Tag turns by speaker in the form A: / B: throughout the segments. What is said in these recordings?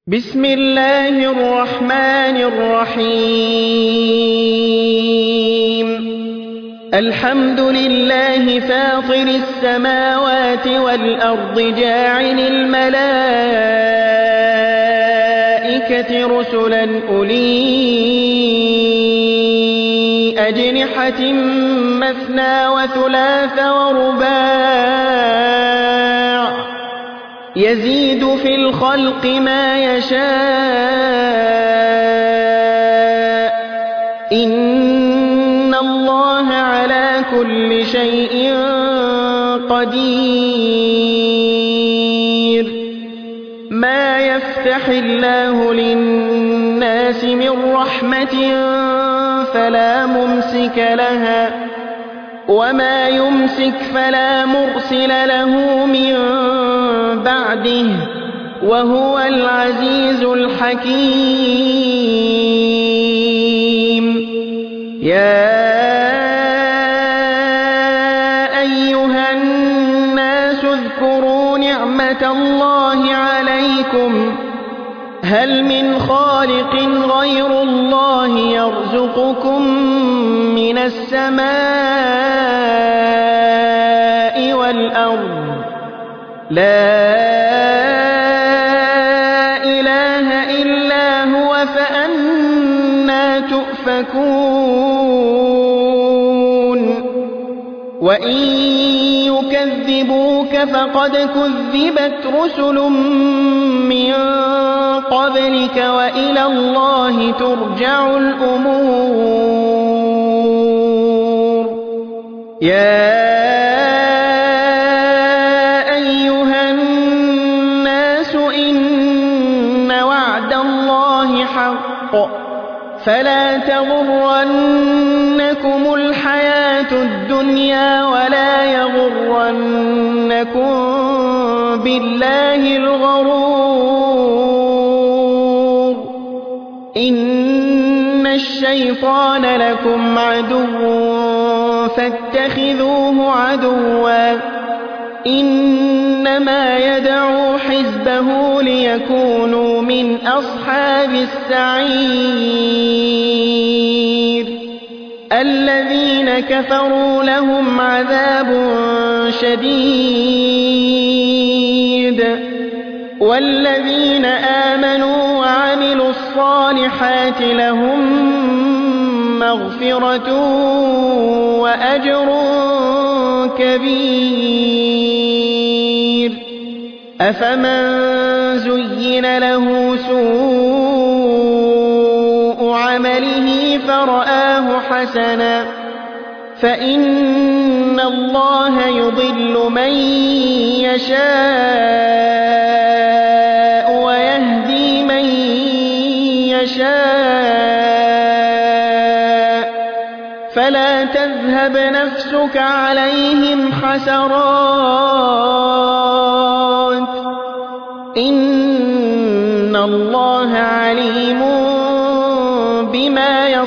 A: بسم الله الرحمن الرحيم الحمد لله فاطر السماوات والأرض جاعل الملائكة رسلا أولي أجنحة مثنى وثلاث ورباع يزيد في الخلق ما يشاء إن الله على كل شيء قدير ما يفتح الله للناس من رحمة فلا ممسك لها وما يمسك فلا مرسل له من بعده وهو العزيز الحكيم يا أيها الناس اذكروا نعمة الله عليكم هل من خالق غير الله يرزقكم من السماء والأرض لا إله إلا هو فأنى تؤفكون وإن يكذبوك فقد كذبت رسل من قبلك وإلى الله ترجع الأمور يا أيها الناس إن وعد الله حق فلا تغرنكم الحياة الدنيا ولا يغرنكم بالله الغرور إن الشيطان لكم عدو فاتخذوه عدوا إنما يدعو حزبه ليكونوا من أصحاب السعير الذين كفروا لهم عذاب شديد والذين آمنوا وعملوا الصالحات لهم مغفرة وأجر كبير أفمن زين له سوء عمله فرآه حسنا فإن الله يضل من يشاء ويهدي من يشاء فلا تذهب نفسك عليهم حسرات إن الله عليم بما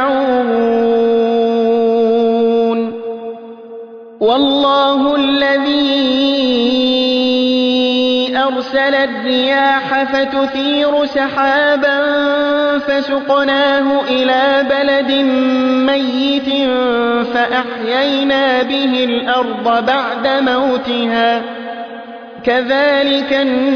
A: يصنعون والله الذي أرسل الرياح فتثير سحابا فسقناه إلى بلد ميت فأحيينا به الأرض بعد موتها كذلك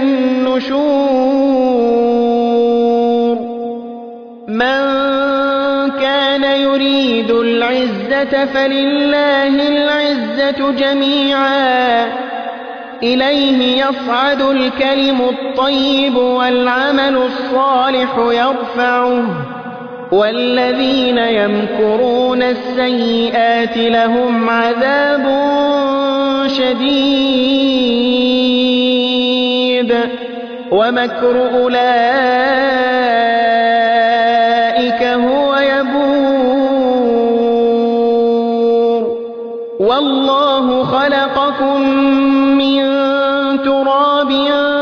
A: النشور من كان يريد العزة فلله العزة جميعا إليه يصعد الكلم الطيب والعمل الصالح يرفعه والذين يمكرون السيئات لهم عذاب شديد ومكر أولئك هو يبور والله خلقكم من تراب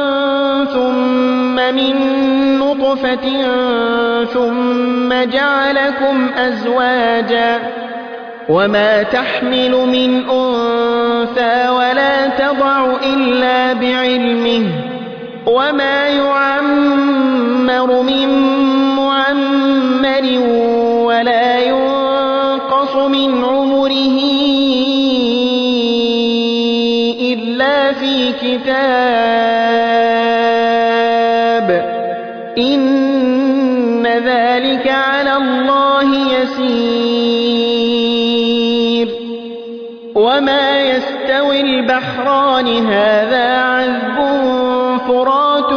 A: ثم من نطفة ثم جعلكم أزواجا وما تحمل من أنثى ولا تضع إلا بعلمه وما يعمر من معمر ولا ينقص من عمره إلا في كتاب إن ذلك على الله يسير وما يستوي البحران هذا عذب فرات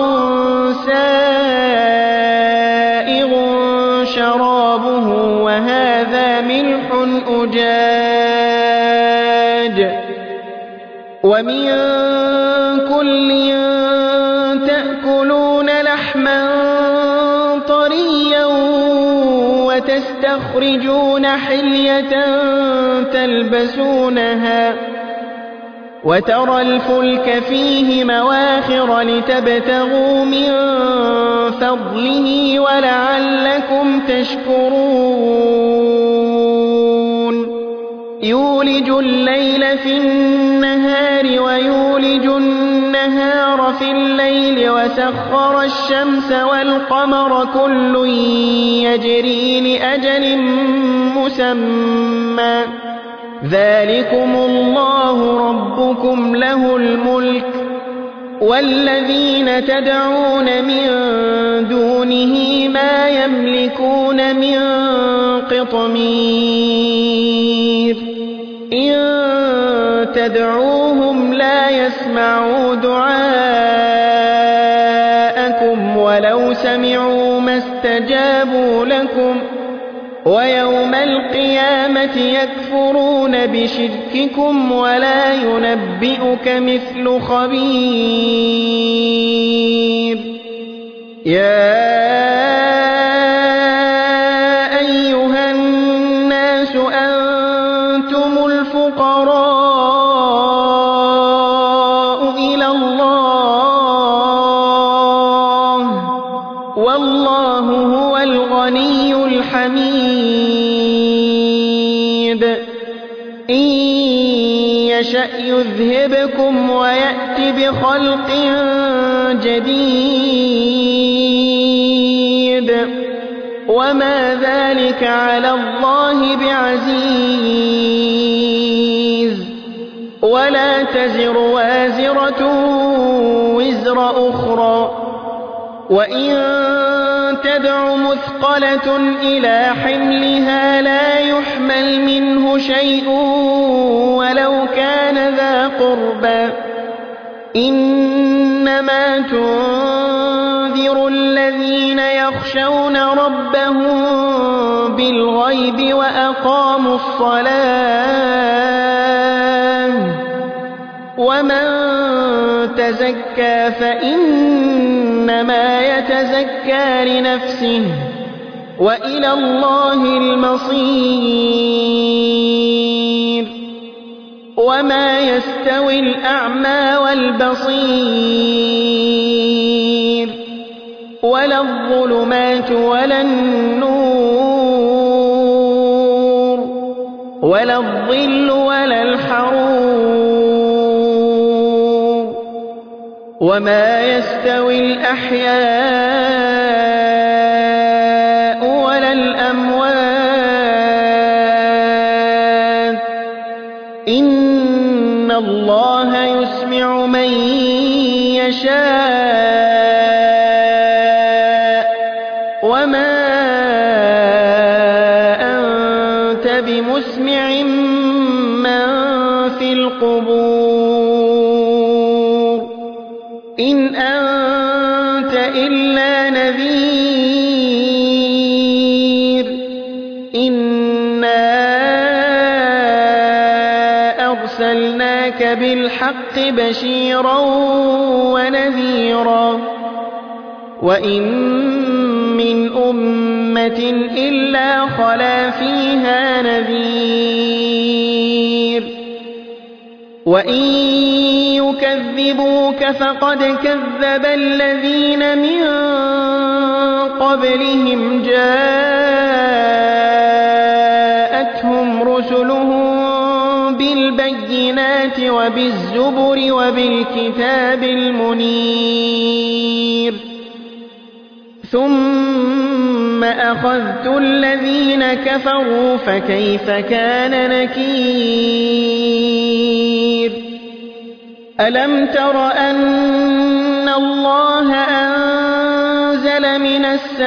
A: سائغ شرابه وهذا ملح أجاج ومن كل تأكلون لحما طريا وتستخرجون حلية تلبسونها وترى الفلك فيه مواخر لتبتغوا من فضله ولعلكم تشكرون يولج الليل في النهار ويولج النهار في الليل وسخر الشمس والقمر كل يجري لأجل مسمى ذلكم الله ربكم له الملك والذين تدعون من دونه ما يملكون من قطمير إن تدعوهم لا يسمعوا دعاءكم ولو سمعوا ما استجابوا لكم ويوم القيامة يكفرون بشرككم ولا ينبئك مثل خبير يا أيها الناس أنتم الفقراء إلى الله والله هو الغني الحميد إن يشأ يذهبكم ويأت بخلق جديد وما ذلك على الله بعزيز ولا تزر وازرة وزر أخرى وإن تدع مثقلة إلى حملها لا يحمل منه شيء ولو كان ذا قربى إنما تنذر الذين يخشون ربهم بالغيب وأقاموا الصلاة ومن تزكى فإنما يتزكى لنفسه وإلى الله المصير وما يستوي الأعمى والبصير ولا الظلمات ولا النور ولا الظل ولا الحرور وما يستوي الأحياء ولا الأموات إن الله يسمع من يشاء وما أنت بمسمع من في القبور إن أنت إلا نذير إنا أرسلناك بالحق بشيرا ونذيرا وإن من أمة إلا خلا فيها نذير وإن يكذبوك فقد كذب الذين من قبلهم جاءتهم رسلهم بالبينات وبالزبر وبالكتاب المنير ثم أخذت الذين كفروا فكيف كان نكير ألم تر أن الله أنزل من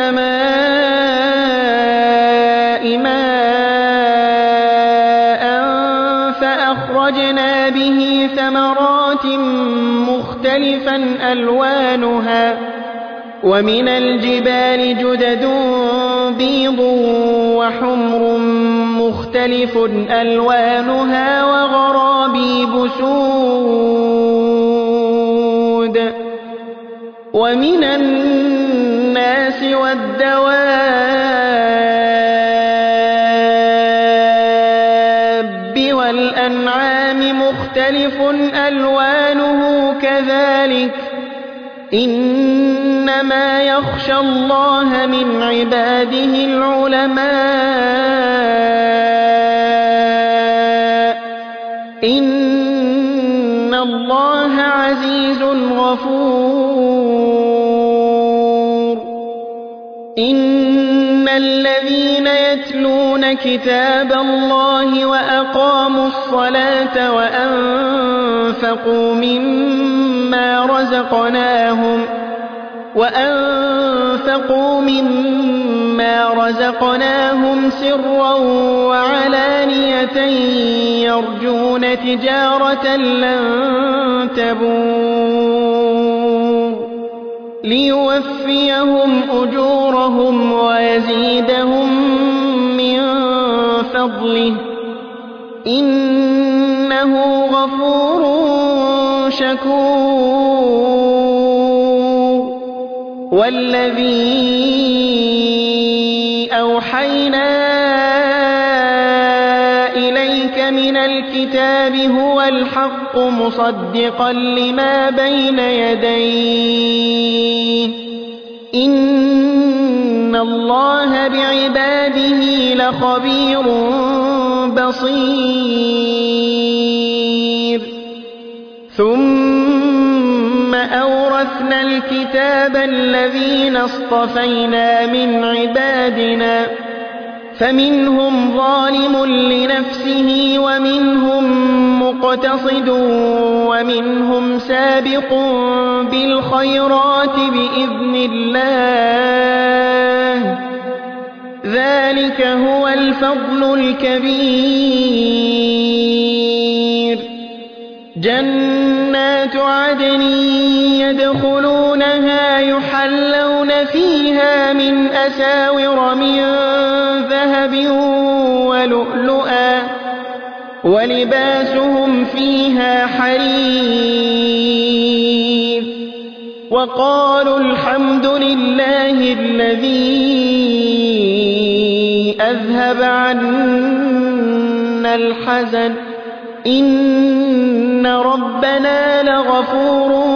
A: السماء ماء فأخرجنا به ثمرات مختلفا ألوانها ومن الجبال جدد بيض وحمر مختلف ألوانها وغرابيب سود ومن الناس والدواب والأنعام مختلف ألوانه كذلك إنما يخشى الله من عباده العلماء إن الله عزيز غفور إن الذين يتلون كتاب الله وأقاموا الصلاة وأنفقوا مما رزقناهم سرا وعلانية يرجون تجارة لن تبور ليوفيهم أجورهم ويزيدهم من فضله إنه غفور شكور والذي أوحينا إليك من الكتاب هو الحق مصدقا لما بين يديه إن الله بعباده لخبير بصير ثم أورثنا الكتاب الذين اصطفينا من عبادنا فمنهم ظالم لنفسه ومنهم مقتصد ومنهم سابق بالخيرات بإذن الله ذلك هو الفضل الكبير جنات عدن يدخلونها يحلون فيها من أساور من ذهب ولؤلؤا ولباسهم فيها حرير وقالوا الحمد لله الذي أذهب عنا الحزن إن ربنا لغفور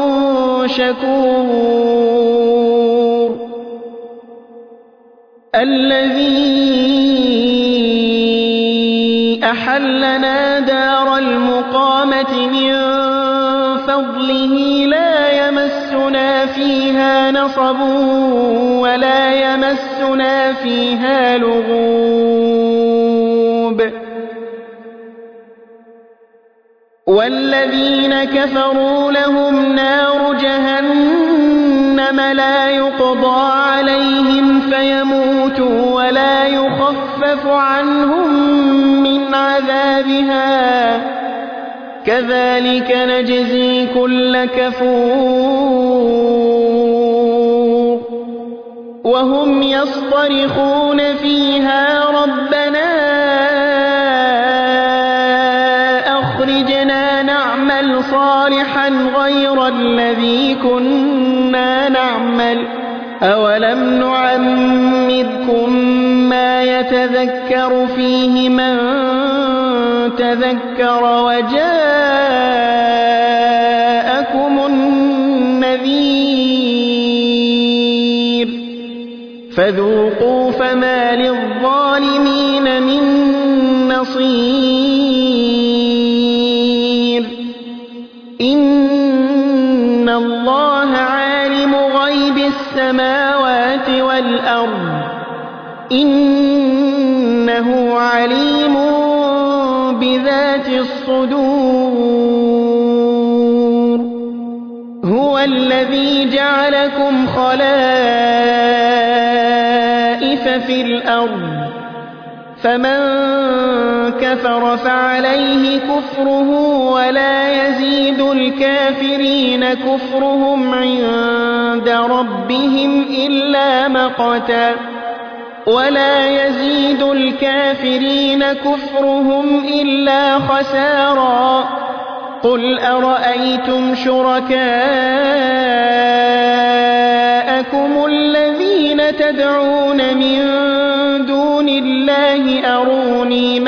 A: شكور الذي أحلنا دار المقامة من فضله لا يمسنا فيها نصب ولا يمسنا فيها لغوب والذين كفروا لهم نار جهنم لا يقضى عليهم فيموتوا ولا يخفف عنهم من عذابها كذلك نجزي كل كفور وهم يصطرخون فيها ربنا أخرجنا نعمل صالحا غير الذي كنا نعمل أولم نعمركم ما يتذكر فيه من تذكر وجاءكم النذير فذوقوا فما للظالمين من نصير إن الله عالم غيب السماوات والأرض إنه عليم بذات الصدور هو الذي جعلكم خلائف في الأرض فمن كفر فعليه كفره ولا يزيد الكافرين كفرهم عند ربهم إلا مقتا ولا يزيد الكافرين كفرهم إلا خسارا قل أرأيتم شركاءكم الذين تدعون من دون الله أروني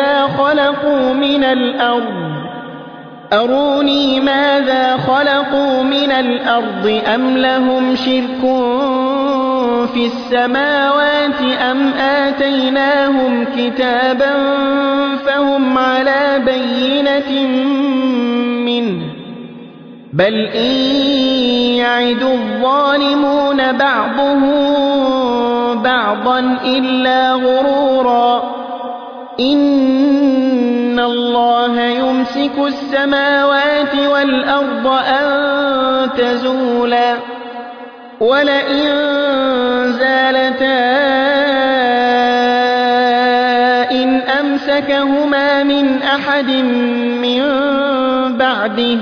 A: ماذا خلقوا من الأرض أم لهم شرك في السماوات أم آتيناهم كتابا فهم على بينة منه بل إن يعد الظالمون بعضهم بعضا إلا غرورا إن الله يمسك السماوات والأرض أن تزولا ولئن زالتا إن أمسكهما من أحد من بعده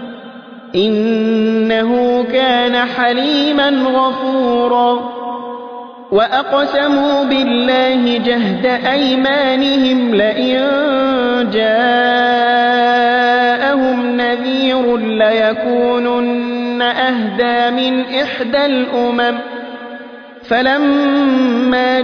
A: إنه كان حليما غفورا وأقسموا بالله جهد أيمانهم لئن جاءهم نذير ليكونن أهدى من إحدى الأمم فلما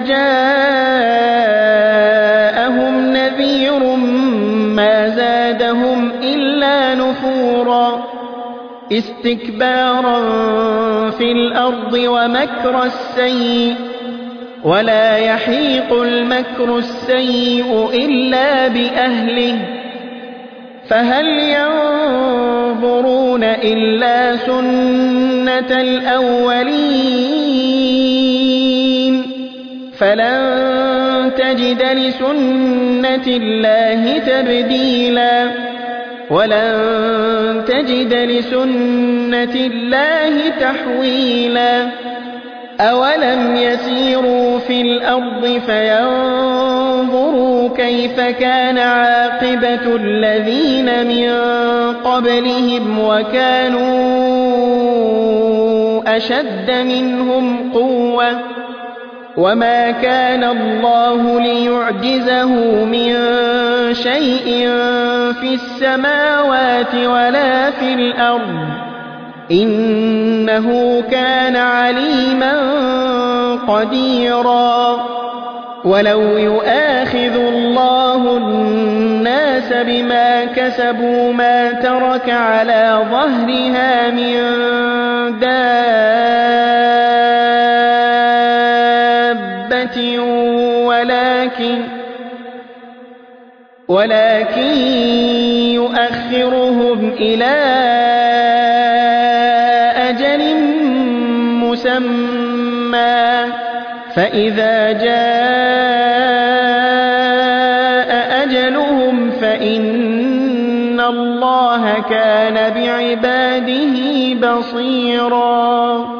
A: جاءهم نذير ما زادهم إلا نفورا استكبارا في الأرض ومكر السيء ولا يحيق المكر السيء إلا بأهله فهل ينظرون إلا سنة الأولين فلن تجد لسنة الله تبديلا ولن تجد لسنة الله تحويلا أولم يسيروا في الأرض فينظروا كيف كان عاقبة الذين من قبلهم وكانوا أشد منهم قوة وما كان الله ليعجزه من شيء في السماوات ولا في الأرض إنه كان عليما قديرا ولو يؤاخذ الله الناس بما كسبوا ما ترك على ظهرها من دابة ولكن يؤخرهم إلى أجل مسمى فإذا جاء أجلهم فإن الله كان بعباده بصيرا